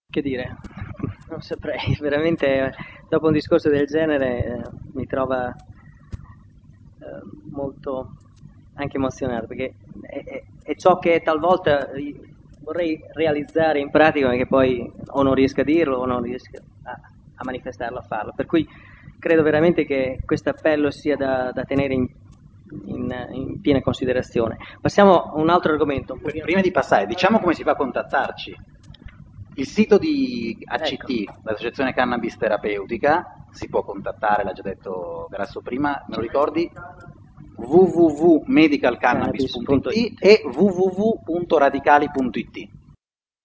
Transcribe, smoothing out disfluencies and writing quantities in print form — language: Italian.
Che dire, non saprei, veramente dopo un discorso del genere mi trova molto anche emozionato, perché è ciò che talvolta vorrei realizzare in pratica, ma che poi o non riesco a dirlo o non riesco a manifestarlo, a farlo. Per cui credo veramente che questo appello sia da tenere in piena considerazione. Passiamo a un altro argomento. Prima di passare, diciamo come si fa a contattarci. Il sito di ACT, Ecco. l'Associazione Cannabis Terapeutica, si può contattare, l'ha già detto Grasso prima, me lo ricordi? www.medicalcannabis.it Cannabis.it. e www.radicali.it.